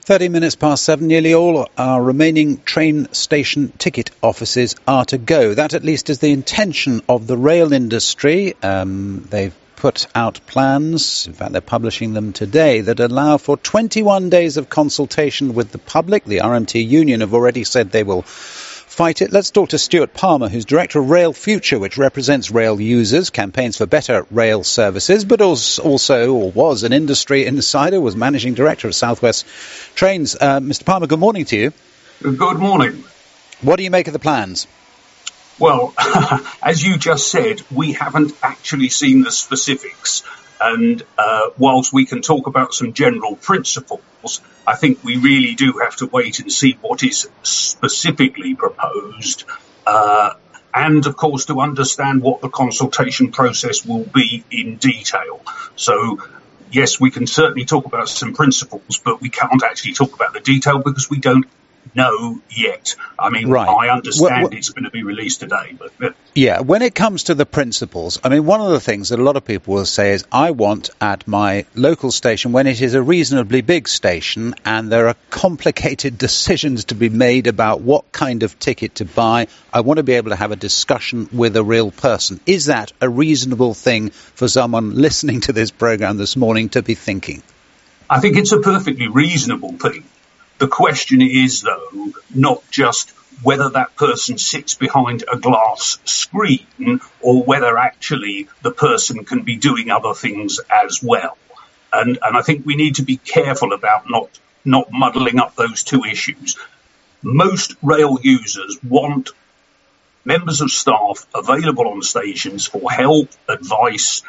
30 minutes past 7, nearly all our remaining train station ticket offices are to go. That at least is the intention of the rail industry. They've put out plans, in fact they're publishing them today, that allow for 21 days of consultation with the public. The RMT union have already said they will fight it. Let's talk to Stuart Palmer, who's Director of Rail Future, which represents rail users, campaigns for better rail services, but also was an industry insider, was Managing Director of South West Trains. Mr. Palmer, good morning to you. Good morning. What do you make of the plans? Well, as you just said, we haven't actually seen the specifics. And whilst we can talk about some general principles, I think we really do have to wait and see what is specifically proposed. And, of course, to understand what the consultation process will be in detail. So, yes, we can certainly talk about some principles, but we can't actually talk about the detail because we don't know yet. I mean, right. I understand it's going to be released today. But yeah, when it comes to the principles, I mean, one of the things that a lot of people will say is, I want at my local station, when it is a reasonably big station and there are complicated decisions to be made about what kind of ticket to buy, I want to be able to have a discussion with a real person. Is that a reasonable thing for someone listening to this programme this morning to be thinking? I think it's a perfectly reasonable thing. The question is, though, not just whether that person sits behind a glass screen or whether actually the person can be doing other things as well. And I think we need to be careful about not muddling up those two issues. Most rail users want members of staff available on stations for help, advice,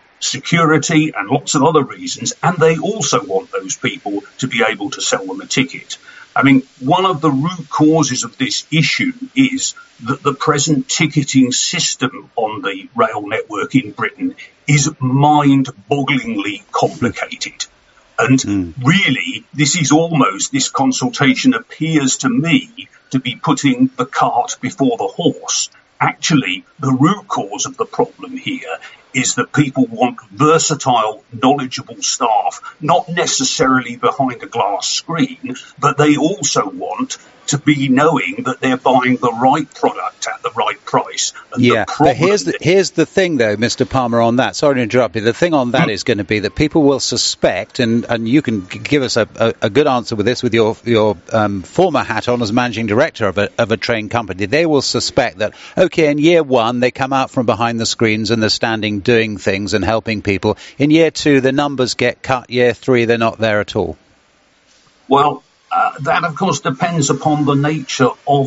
security and lots of other reasons, and they also want those people to be able to sell them a ticket. I mean, one of the root causes of this issue is that the present ticketing system on the rail network in Britain is mind-bogglingly complicated. And really, this consultation appears to me to be putting the cart before the horse. Actually, the root cause of the problem here is that people want versatile, knowledgeable staff, not necessarily behind a glass screen, but they also want to be knowing that they're buying the right product at the right price. And yeah, but here's the thing, though, Mr. Palmer, on that. Sorry to interrupt you. The thing on that is going to be that people will suspect, and you can give us a good answer with this with your former hat on as managing director of a train company. They will suspect that, okay, in year one, they come out from behind the screens and they're standing doing things and helping people. In year two, the numbers get cut. Year three, they're not there at all. Well, that, of course, depends upon the nature of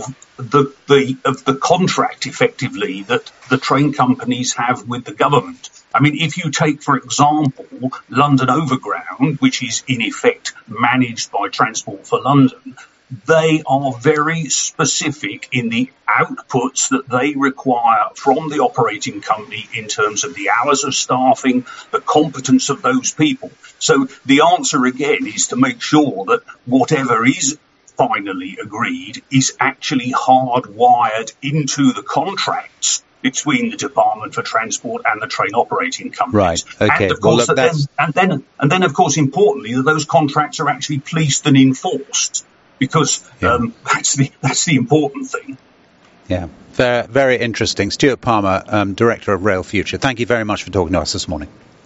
the contract, effectively, that the train companies have with the government. I mean, if you take, for example, London Overground, which is in effect managed by Transport for London, they are very specific in the outputs that they require from the operating company in terms of the hours of staffing, the competence of those people. So the answer again is to make sure that whatever is finally agreed is actually hardwired into the contracts between the Department for Transport and the train operating companies. Right. Okay. And of course, then, of course, importantly, that those contracts are actually policed and enforced. Because that's the important thing. Yeah, very, very interesting. Stuart Palmer, Director of Rail Future. Thank you very much for talking to us this morning.